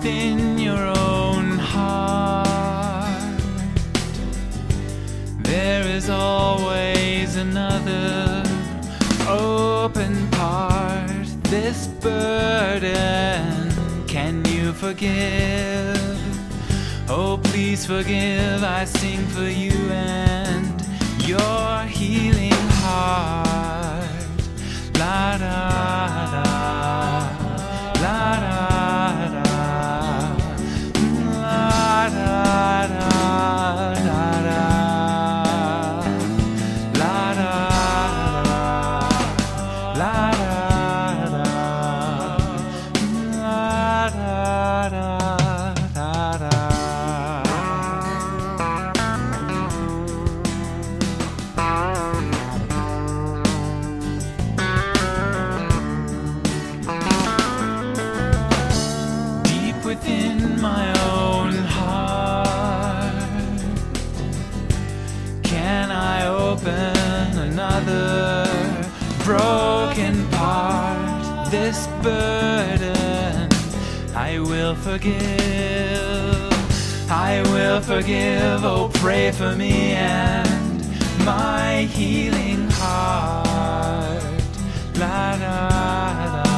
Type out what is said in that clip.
within your own heart. There is always another open part. This burden, can you forgive? Oh, please forgive, I sing for you and your healing heart. La da da, la da da, la da da, la da, la da da, la da da, la da da, la da. Within my own heart, can I open another broken part? This burden I will forgive, I will forgive. Oh, pray for me and my healing heart. La da da.